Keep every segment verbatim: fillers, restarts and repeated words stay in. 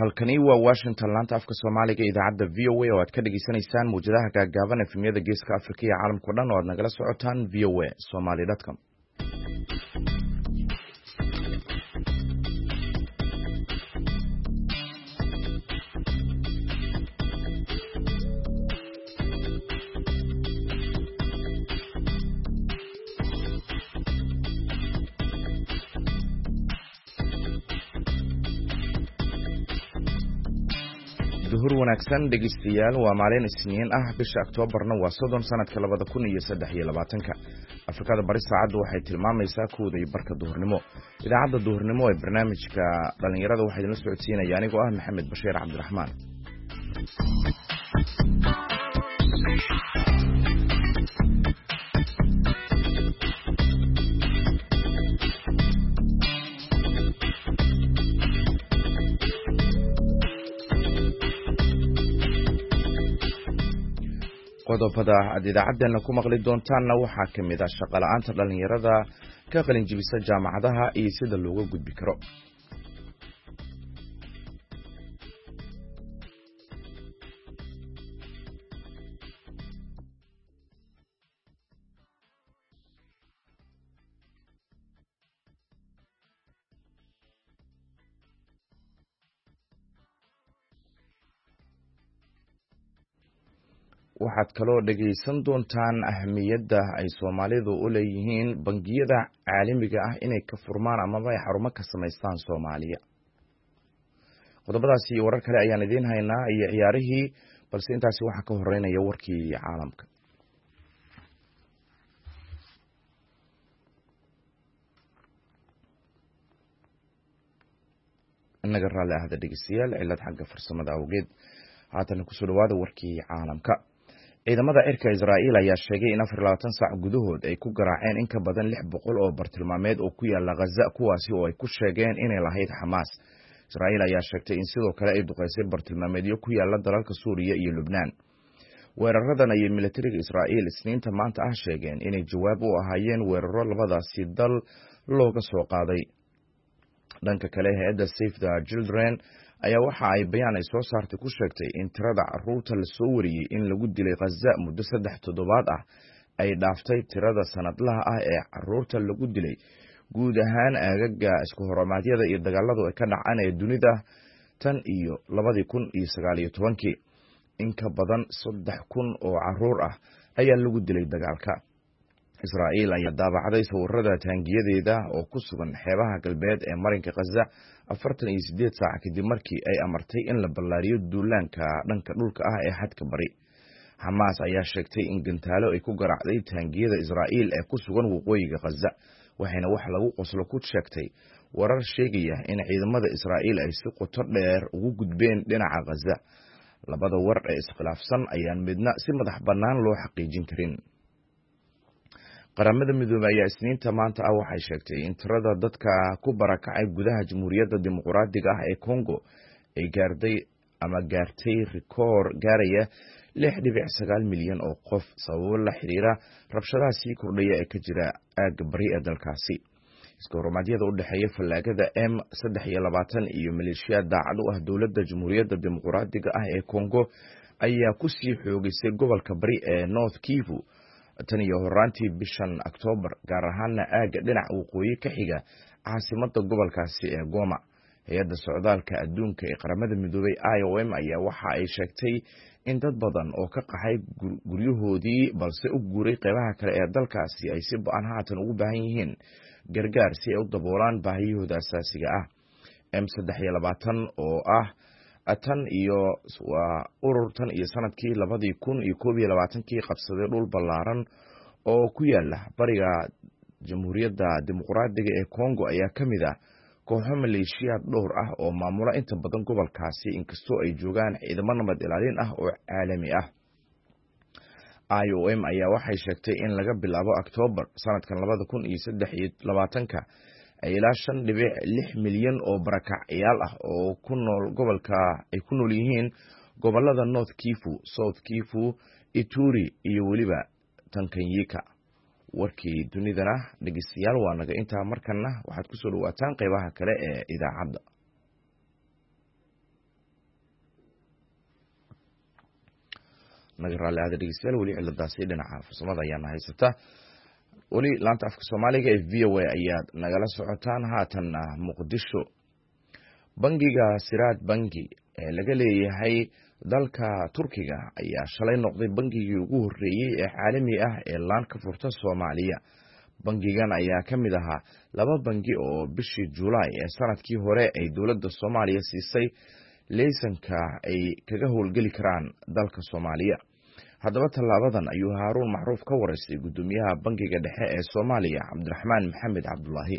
halkani waa Washington laanta afka Soomaaliga idaacada V O A oo aad ka dhageysanaysaan muujadaha gaagaaban efemyada Geeska Afrika iyo caalamka oo dhan oo aad nagala socotaan v o a somali dot com. duhur wanaagsan dhegeystayaal waa maalin Isniin ah bisha Oktoobarna waa soddon sanadka labada kun iyo saddex iyo labaatanka. Afrikada bari saacadu waxay tilmaamaysaa kooda iyo barka duhurnimo. Idaacada duhurnimo ee barnaamijka dhalinyarada waxay idin socodsiinayaan anigoo ah Maxamed Bashiir Cabdiraxmaan. qodobada aad idaacadeena ku maqli doontaanna waxaa ka mid ah shaqo la'aanta dhalinyarada ka qalin jebisa jaamacadaha iyo sida looga gudbi karo. waxaad kaloo dhegaysan doontaan ahmiyadda ay Soomaalidu u leeyihiin bangiyada caalamiga ah inay ka furmaan ama ay xarumo ka samaystaan Soomaaliya. qodobadaasi iyo warar kale ayaan idiin haynaa iyo ciyaarihii, balse intaasi waxaa ka horeynaya warkii caalamka. inaga raalli ahda dhegeystayaal cilad xagga farsamada awgeed. haatan kusoo dhawaada warkii caalamka. ciidamada cirka Israa'iil ayaa sheegay in afar iyo labaatan saac gudahood ay ku garaaceen in ka badan lix boqol oo bartilmaameed oo ku yaala Gaza, kuwaasi oo ay ku sheegeen inay lahayd Xamaas. Israa'iil ayaa sheegtay in sidoo kale ay duqeysay bartilmaameedyo ku yaala dalalka Suuriya iyo Lubnaan. weeraradan ayay militariga Israa'iil Isniinta maanta ah sheegeen inay jawaab u ahaayeen weeraro labadaasi dal looga soo qaaday. dhanka kale, hay'adda Save the Children ayaa waxa ay bayaan ay soo saartay ku sheegtay in tirada carruurta la soo wariyey in lagu dilay Gaza muddo saddex toddobaad ah ay dhaaftay tirada sanadlaha ah ee carruurta lagu dilay guud ahaan aagaga isku hormaadyada iyo dagaaladu ay ka dhacaan ee dunida tan iyo labadii kun iyo sagaal iyo tobankii. in ka badan saddex kun oo carruur ah ayaa lagu dilay dagaalka. Israa'iil ayaa daabacday sawirada taangiyadeeda oo ku sugan xeebaha galbeed ee marinka Gaza afartan iyo siddeed saac kadib markii ay amartay in la ballaariyo duulaanka dhanka dhulka ah ee xadka bari. Xamaas ayaa sheegtay in gantaalo ay ku garaacday taangiyada Israa'iil ee ku sugan waqooyiga Gaza, waxayna wax lagu qoslo ku sheegtay warar sheegaya in ciidamada Israa'iil ay si qoto dheer ugu gudbeen dhinaca Gaza. labada war ee iskhilaafsan ayaan midna si madax bannaan loo xaqiijin karin. qaramada midoobay ayaa Isniinta maanta ah waxay sheegtay in tirada dadka ku barakacay gudaha Jamhuuriyadda Dimuqraadiga ah ee Congo ay gaartay ama gaartay rikoor gaaraya lix dhibic sagaal milyan oo qof sababo la xiriira rabshadaha sii kordhaya ee ka jira aagga bari ee dalkaasi. iska hormaadyada u dhexeeya fallaagada M saddex iyo labaatan iyo maleeshiyada daacad u ah dowladda Jamhuuriyadda Dimuqraadiga ah ee Congo ayaa ku sii xoogaysay gobolka bari ee North Kivu tan iyo horaantii bishan Oktoobar, gaar ahaana aagga dhinaca waqooyi ka xiga caasimadda gobolkaasi ee Goma. hay-adda socdaalka adduunka ee qaramada midoobay I O M ayaa waxa ay sheegtay in dad badan oo ka qaxay guryahoodii balse u guuray qeybaha kale ee dalkaasi ay si ba'an haatan ugu baahan yihiin gargaar si ay u daboolaan baahiyahooda asaasiga ah. M saddex iyo labaatan oo ah tan iyo waa urur tan iyo sanadkii labadii kun iyo koob iyo labaatankii qabsaday dhul ballaaran oo ku yaala bariga Jamhuuriyadda Dimuqraadiga ee Congo ayaa ka mid ah kooxo maleeshiyaad dhowr ah oo maamula inta badan gobolkaasi, inkastoo ay joogaan ciidamo nabad ilaalin ah oo caalami ah. I O M ayaa waxay sheegtay in laga bilaabo Oktoobar sanadkan labada kun iyo saddex iyo labaatanka ay ilaa shan dhibic lix milyan oo barakacyaal ah oo ku nool gobolka ay ku nool yihiin gobolada North Kivu, South Kivu, Ituri iyo weliba Tanganyika. warkii dunidana dhegeystayaal waa naga intaa. markana waxaad ku soo dhawaataan qaybaha kale ee idaacadda. naga raalli aada dhegeystayaal weli ciladaasi dhinaca farsamada ayaana haysata weli laanta afka soomaaliga ee v o a ayaad nagala socotaan haatanna muqdisho bangiga siraad bangi ee laga leeyahay dalka turkiga ayaa shalay noqday bangigii ugu horreeyey ee caalami ah ee laan ka furta soomaaliya bangigan ayaa ka mid ahaa laba bangi oo bishii julaay ee sanadkii hore ay dowladda soomaaliya siisay leysanka ay kaga howlgeli karaan dalka soomaaliya haddaba tallaabadan ayuu haaruun macruuf ka wareystay guddoomiyaha bangiga dhexe ee soomaaliya cabdiraxmaan maxamed cabdulaahi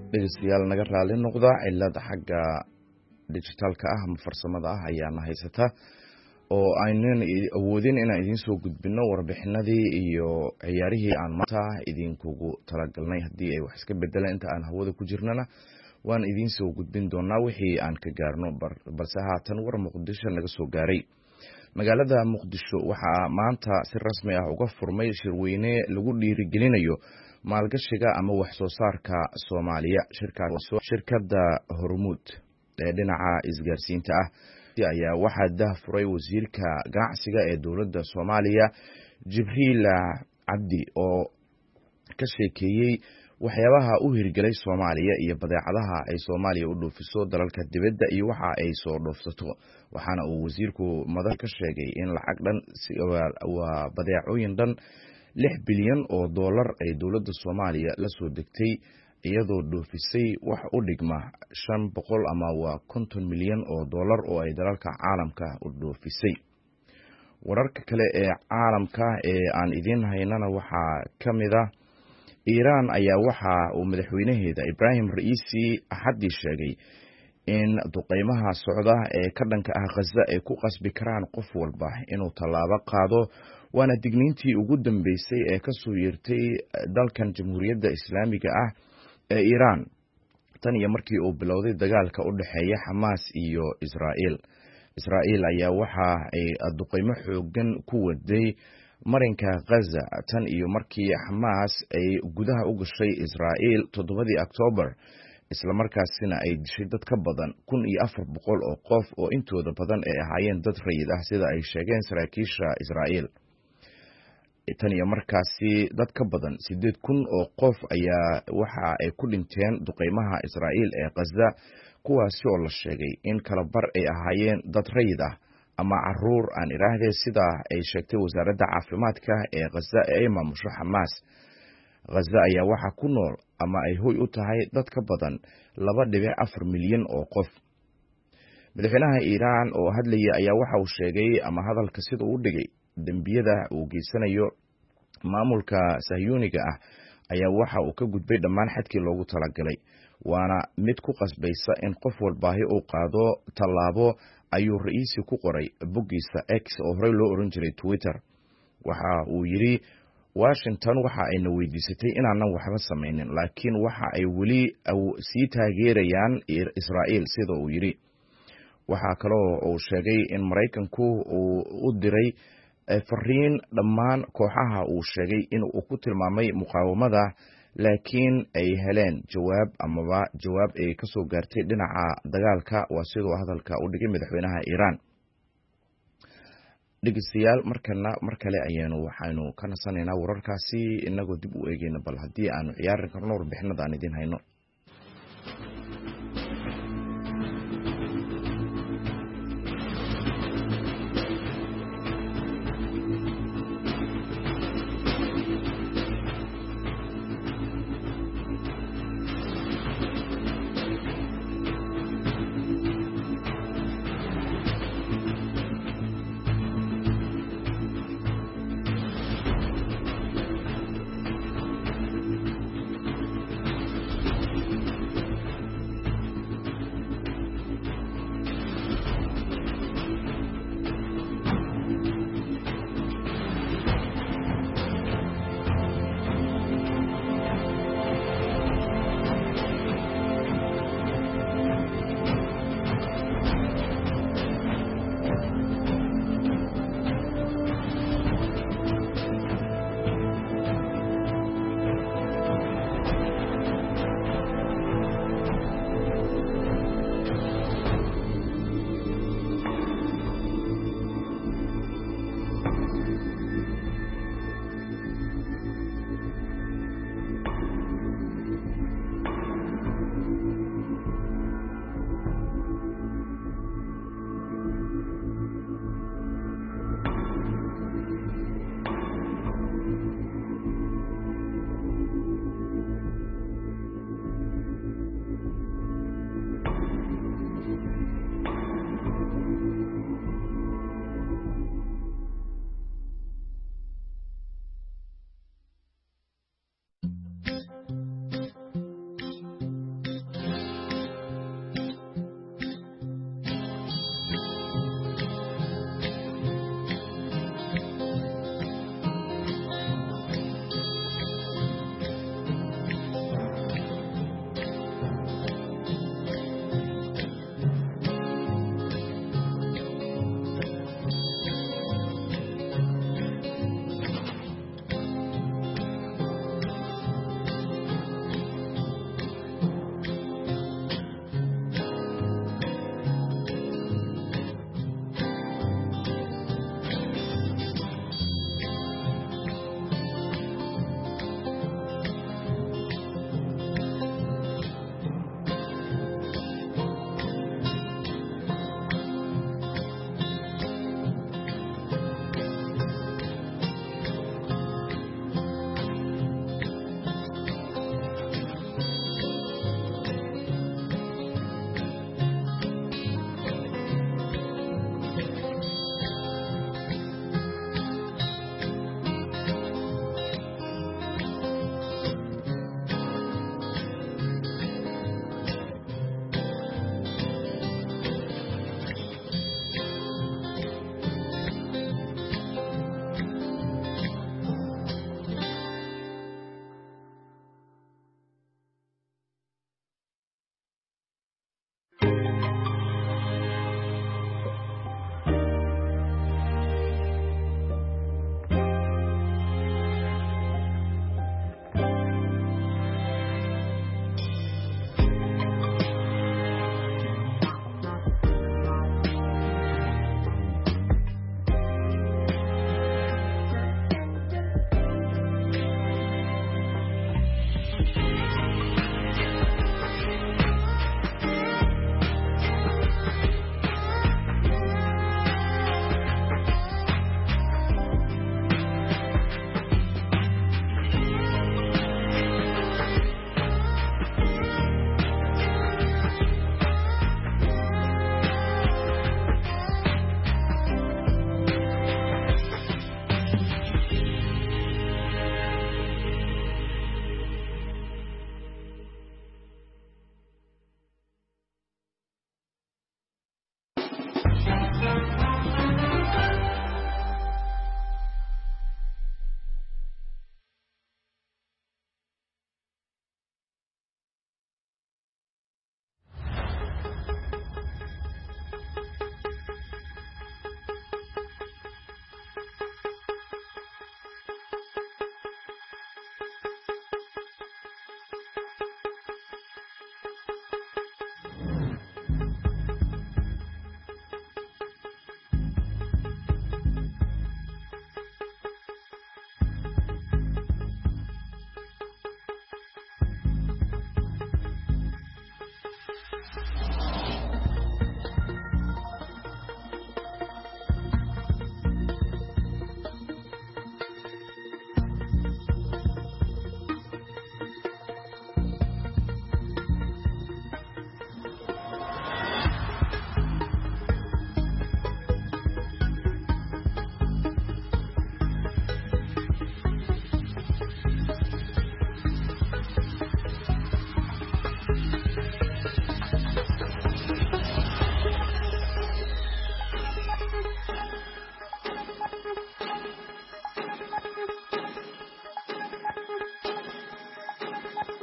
dhegeystayaal naga raali noqda cilada xagga digitalka ah ama farsamada ah ayaana haysata oo aynan awoodin inaan idin soo gudbino warbixinadii iyo ciyaarihii aan maanta idinkugu talagalnay haddii ay wax iska bedelaan inta aan hawada ku jirnana waan idin soo gudbin doonaa wixii aan ka gaarno balse haatan war muqdisho naga soo gaaray magaalada muqdisho waxaa maanta si rasmi ah uga furmay shirweyne lagu dhiirigelinayo maalgashiga ama wax soo saarka Soomaaliya shirkadda Hormuud ee dhinaca isgaarsiinta ah ayaa waxaa daahfuray wasiirka ganacsiga ee dowladda Soomaaliya Jibriil Cabdi oo ka sheekeeyay waxyaabaha u hirgelay Soomaaliya iyo badeecadaha ay Soomaaliya u dhoofiso dalalka dibadda iyo waxa ay soo dhoofsato waxaana uu wasiirku madal ka sheegay in lacag dhan waa badeecooyin dhan lix bilyan oo dollar ay dowladda Soomaaliya la soo degtay iyadoo dhoofisay wax u dhigma shan boqol ama waa konton milyan oo dollar oo ay dalalka caalamka u dhoofisay wararka kale ee caalamka ee aan idin haynana waxaa kamid ah Iran ayaa waxa uu madaxweynaheeda Ibrahim Raisi Axadii sheegay in duqeymaha socda ee ka dhanka ah Gaza ay ku qasbi karaan qof walba inuu tallaabo qaado waana digniintii ugu dambeysay ee ka soo yeertay dalkan Jamhuuriyadda Islaamiga ah ee Iran tan iyo markii uu bilowday dagaalka u dhaxeeya Hamas iyo Israa'iil Israa'iil ayaa waxa ay duqeymo xoogan ku waday marinka Gaza tan iyo markii Hamas ay gudaha u gashay Israa'iil toddobadii October isla markaasina ay dishay dad ka badan kun iyo afar boqol oo qof oo intooda badan ay ahaayeen dad rayid ah sida ay sheegeen saraakiisha Israa'iil tan iyo markaasi dad ka badan sideed kun oo qof ayaa waxa ay ku dhinteen duqeymaha Israa'iil ee Gaza kuwaasi oo la sheegay in kala bar ay ahaayeen dad rayid ah ama caruur aan iraahdee sida ay sheegtay wasaaradda caafimaadka ee Gaza ee ay maamusho Hamas Gaza ayaa waxa ku nool ama ay hoy u tahay dad ka badan laba dhibic afar milyan oo qof madaxweynaha Iran oo hadlaya ayaa waxa uu sheegay ama hadalka sida uu dhigay dambiyada uu geysanayo maamulka Sahyuuniga ah ayaa waxa uu ka gudbay dhammaan xadkii loogu talagalay waana mid ku qasbaysa in qof walba uu qaado tallaabo ayuu ra'iisi ku qoray boggiisa X oo horey loo oran jiray Twitter waxa uu yiri Washington waxa ay na weydiisatay inaanan waxba samaynin laakiin waxa ay weli sii taageerayaan Israa'iil sida uu yiri waxa kale oo uu sheegay in Mareykanku uu u diray fariin dhammaan kooxaha uu sheegay in uu ku tilmaamay muqaawamada laakiin ay heleen jawaab amaba jawaab ay ka soo gaartay dhinaca dagaalka waa sidoo hadalka u dhigay madaxweynaha Iran dhegeystayaal markana mar kale ayaanu waxaanu ka nasanaynaa wararkaasi inagoo dib u eegayna bal haddii aanu ciyaarin karno warbixinada aan idin hayno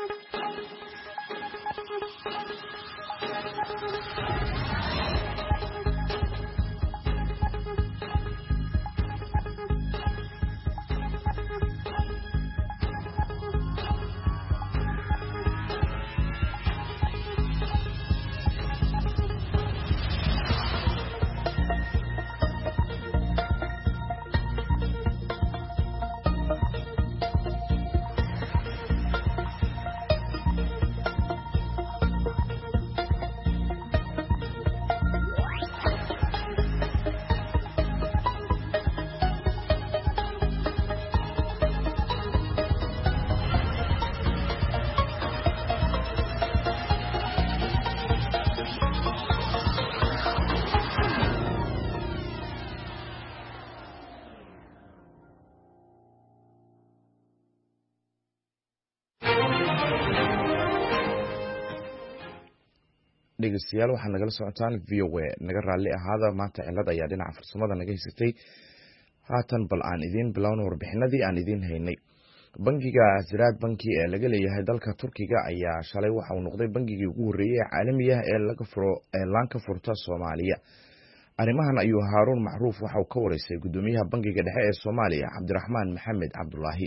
dhegeystayaal waxaa nagala socotaan v o a naga raalli ahaada maanta cilad ayaa dhinaca farsamada naga haysatay haatan bal aan idiin bilowno warbixinadii aan idiin haynay bangiga Ziraad banki ee laga leeyahay dalka Turkiga ayaa shalay waxa uu noqday bangigii ugu horeeyay ee caalamiga ah ee laga furo ee laanka furta Soomaaliya arrimahan ayuu Haaruun Macruuf waxa uu ka wareysay gudoomiyaha bangiga dhexe ee Soomaaliya Cabdiraxmaan Maxamed Cabdullaahi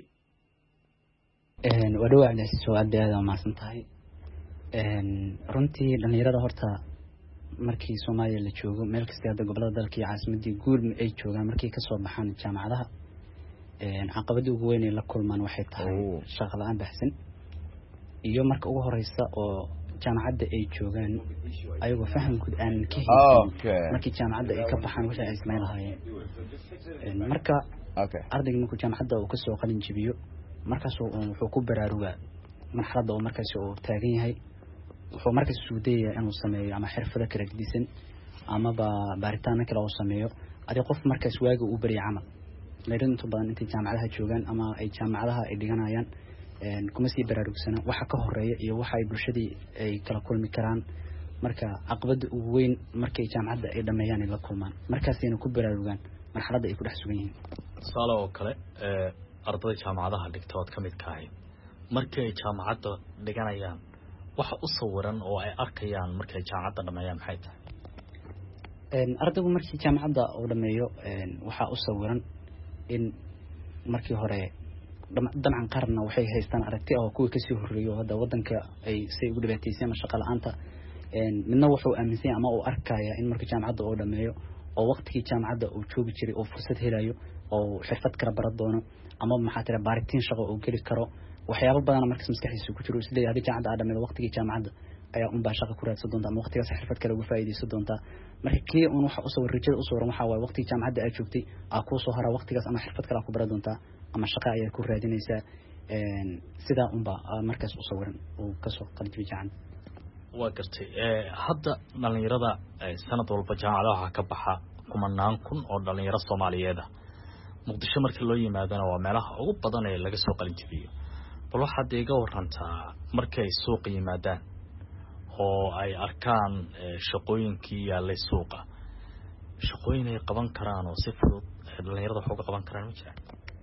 een wadawacna su'aalaha ma santahay een runtii dhalinyarada horta markii Soomaaliya la joogo meel kasta ee gobolada dalka iyo caasimadii guud ay joogaan markii ka soo baxaan jaamacadaha een caqabada ugu weyn ee la kulmaan waxay tahay shaqo la'aan baxsan iyo marka ugu horeysa oo jaamacada ay joogaan ayagoo faham guud aan ka helin markii jaamacada ay ka baxaan waxa ay sameeyaan marka ardayga markuu jaamacada uu ka soo qalin jibiyo markaas uu wuxuu ku baraarugaa marxaladda oo markaas uu taagan yahay wuxuu markaas soo deeyaa inuu sameeyo ama xirfado kala gedisan ama ba baaritaan kale oo sameeyo adi qof markaas waaga uu bari camal leeyahay inta badan inta jaamacadaha joogan ama ay jaamacadaha ay dhiganayaan een kuma sii baraarugsana waxa ka horeeya iyo waxa ay bulshadii ay kala kulmi karaan marka caqabada ugu weyn markay jaamacada ay dhameeyaan la kulmaan markaas ayna ku baraarugaan marxaladda ay ku dhex sugan yihiin tusaale oo kale ee ardayda jaamacadaha dhigtood ka mid ka ah markay jaamacada dhiganayaan waxa u sawiran oo ay arkayaan markay jaamacada dhameeyaan maxay tahay een ardaygu markii jaamacada uu dhameeyo een waxa u sawiran in markii hore dabcan qarna waxay haystaan aragti oo kuwa ka soo horeeyo hada wadanka ay say ugu dhibaataysan shaqo la'aanta een midna wuxuu aaminsan ama uu arkaya in markii jaamacada uu dhameeyo oo waqtigii jaamacada uu joogi jiray oo fursad helayo oo xirfad kala baran doono ama maxaa tira baaritiin shaqo oo gali karo waxyaabo badan markaas maskaxiisa ku jiro isla yahay jaamacada dhameeyo waqtigii jaamacada ayaa un baa shaqo ku raadsan doonta ama waqtigaas xirfad kale uga faa'iideysan doonta marka kii un waxa u soo rajada u soo waran waxa way waqtigii jaamacada aad joogtay aa ku soo hara waqtigaas ama xirfad kale ku baran doonta ama shaqo ayaa ku raadinaysa een sida un baa markaas u soo waran oo ka soo qalbi jaan waa gartay ee hadda dhalinyarada sanad walba jaamacadaha ka baxa kumanaan kun oo dhalinyaro Soomaaliyeed ah muqdisho markii loo yimaadana waa meelaha ugu badan ee laga soo qalin jibiyo bal waxa deega warantaa markay suuq yimaadaan oo ay arkaan shaqooyinkii yaalay suuqa shaqooyin ay qaban karaan oo si fudud dhalinyarada wax uga qaban karaan ma jiraan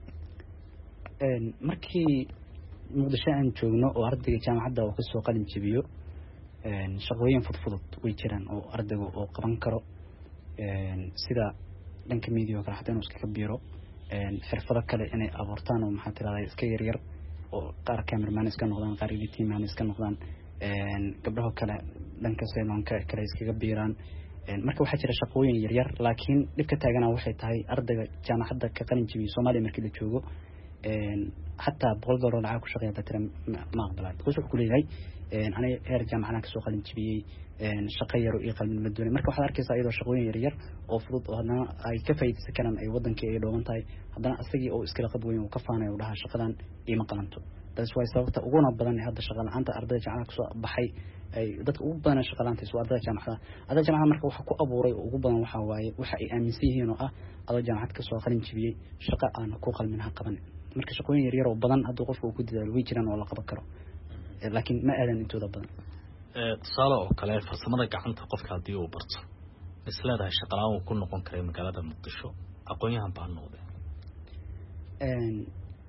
een markii muqdisho aan joogno oo ardayga jaamacada uu ka soo qalin jibiyo een shaqooyin fudud way jiraan oo ardaygu uu qaban karo een sida dhanka media kala xataa inuu iska biiro een xirfado kale inay abuurtaan oo maxaa tiraahdaa iska yar yar oo qaar cameraman iska noqdaan qaar editing iska noqdaan een gabdhaha kale dhanka seelanka kale iska biiraan een marka waxa jira shaqooyin yar yar laakiin dibka taagana waxay tahay ardayga jaamacada ka qalin jibiyo Soomaaliya markii la joogo een hatta boqol dollar lacag ku shaqeeya dadka ma aqbalaan wuxuu ku leeyahay een aniga heer jaamacada ka soo qalin jibiyay een shaqo yar oo qalin ma doonay marka waxa arkaysaa iyadoo shaqooyin yar yar oo fudud oo hadana ay ka faa'iideysan karaan ay wadanka ay dhooban tahay hadana asagii oo iska qab weyn oo ka faanayo oo dhaha shaqadan ima qalanto taas way sababta ugu badan ee hadda shaqo la'aanta ardayda jaamacada ka soo baxay ay dadka ugu badan shaqo la'aanta soo ardayda jaamacada ardayda jaamacada marka waxa ku abuuray ugu badan waxa waaye waxa ay aaminsan yihiin oo ah ardayda jaamacada ka soo qalin jibiyay shaqo aan ku qalminaha qaban marka shaqooyin yar yar oo badan hadda qofku uu ku dadaalo way jiraan oo la qaban karo laakiin ma aadan intooda badan ee tusaale oo kale farsamada gacanta qofka hadii uu barto islaada shaqo la'aan uu ku noqon karay magaalada Muqdisho aqoonyahan baa noqday een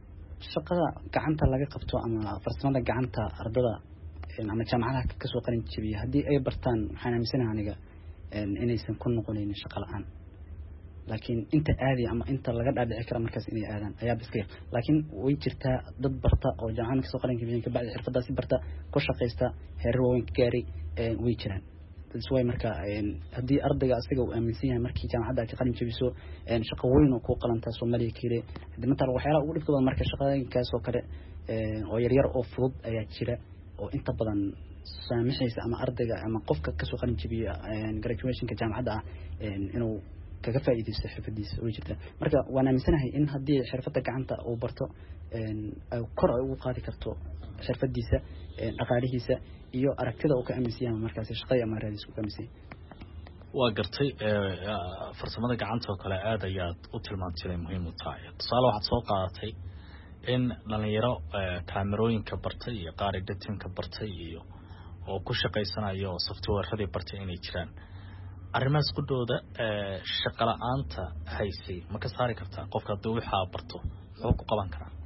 shaqada gacanta laga qabto ama farsamada gacanta ardada ama jaamacadaha ka soo qalin jabiya haddii ay bartaan waxaan aaminsanahay aniga inaysan ku noqonaynin shaqo la'aan laakiin inta aadi ama inta laga dhaadhici kara markaas inay aadaan ayaa biska laakiin way jirtaa dad barta oo jaamacad ka soo qalin jabiya ka bacdi xirfadaasi barta ku shaqeysta heerar waaweyn gaaray way jiraan way marka haddii ardayga asaga uu aaminsan yahay markii jaamacadda ka qalin jabiso shaqo weyn oo ku qalanta Soomaaliya kale hadda waxyaalaha ugu dhibka badan marka shaqooyinkaas oo kale oo yar yar oo fudud ayaa jira oo inta badan saamixaysa ama ardayga ama qofka ka soo qalin jabiya graduation-ka jaamacadda ah inuu kaga faa'iideysto xirfadiisa way jirtaa marka waan aaminsanahay in haddii xirfadda gacanta uu barto ay kor ugu qaadi karto xirfadiisa dhaqaalihiisa iyo aragtida uu ka aaminsan yahay markaas shaqada ama raadis uu ka aaminsan waa gartay farsamada gacanta oo kale aad ayaad u tilmaantay muhiim u tahay tusaale waxaad soo qaadatay in dhalinyaro kaamirooyinka bartay iyo qaar editing-ka bartay iyo oo ku shaqeysanayo software-radii bartay inay jiraan arrimahaas ku dhooda shaqo la'aanta haysay ma ka saari kartaa qofka hadduu waxa barto wuxuu ku qaban karaa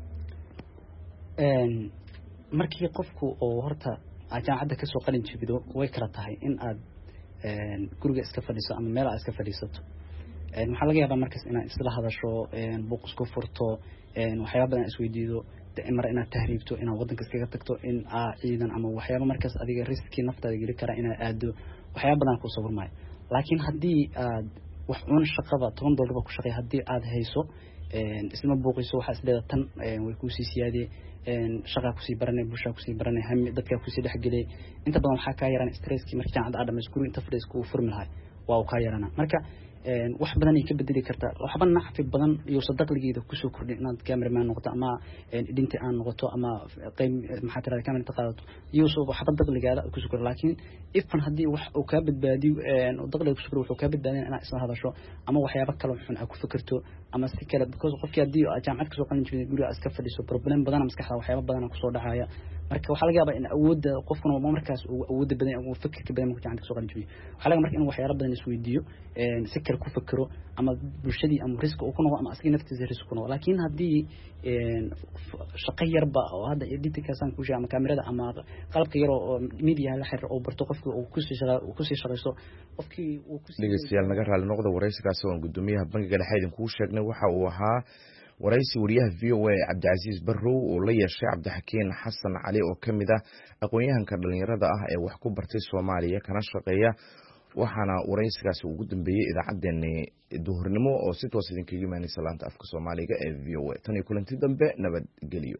markii qofku oo horta jaamacadda ka soo qalin jabido way kala tahay in aad guriga iska fadhiiso ama meel aad iska fadhiisato waxaa laga yaabaa markaas inaad isla hadasho buuq isku furto waxyaaba badan isweydiido mar inaad tahriibto inaad waddanka iskaga tagto in aa ciidan ama waxyaaba markaas adiga riski naftaada geli kara inaad aado waxyaaba badan ku soo burmaayo laakiin haddii aad wax uun shaqada toban dollar ku shaqeey haddii aad hayso isma buuqiso waxa isleedahay tan way ku sii siyaadee shaqa ku sii baranay bulshada ku sii baranay ham dadka ku sii dhaxgalay inta badan waxa ka yaraan stresski markii jaamacadda aad dhamayso guri inta fadhiisku uu furmi lahay waa uu ka yarana marka wax badan ay ka bedeli kartaa waxba nacfi badan iyo sadaqligeeda ku soo kordhin inaad cameraman noqoto ama edinti aan noqoto ama qayb maxaa tirada camera taqaado iyo soo waxba daqligeeda ku soo kordhin laakiin ifan hadii wax uu ka badbaadiyo oo daqliga ku soo kordhin wuxuu ka badbaadin inaad isla hadasho ama waxyaabo kale xun aad ku fikirto ama si kale because qofkii hadii jaamacad ka soo qalin jabiyay guriga iska fadhiso problem badan maskaxda waxyaabo badan ku soo dhacaya marka waxa laga yaabaa in awoodda qofkuna uu markaas uu awoodda badan uu fikirka badan markii jaamacad ka soo qalin jabiyo waxa laga markaa in waxyaabo badan isweydiiyo een si kale ku fikiro ama bulshadii ama risk uu ku noqdo ama asagii naftiisa risk ku noqdo laakiin hadii een shaqo yarba oo hadda editing-ka san ku ama kamerada ama qalabka yar oo media la xiriir oo barto qofka uu ku sii shaqo uu ku sii shaqeyso qofkii uu ku sii dhageystayaal naga raali noqdo wareysigaas oo gudoomiyaha bangiga dhexe idin ku sheegnay waxa uu ahaa waraysi wariyaha V O A Cabdicaziz Barrow oo la yeeshay Cabdixakiin Xasan Cali oo kamid ah aqoon-yahanka dhalinyarada ah ee wax ku bartay Soomaaliya kana shaqeeya waxaana waraysigaas ugu dambeeyay idaacadeena duhurnimo oo si toos idin kaga imaanaysa laanta afka Soomaaliga ee V O A tan iyo kulanti dambe nabad geliyo.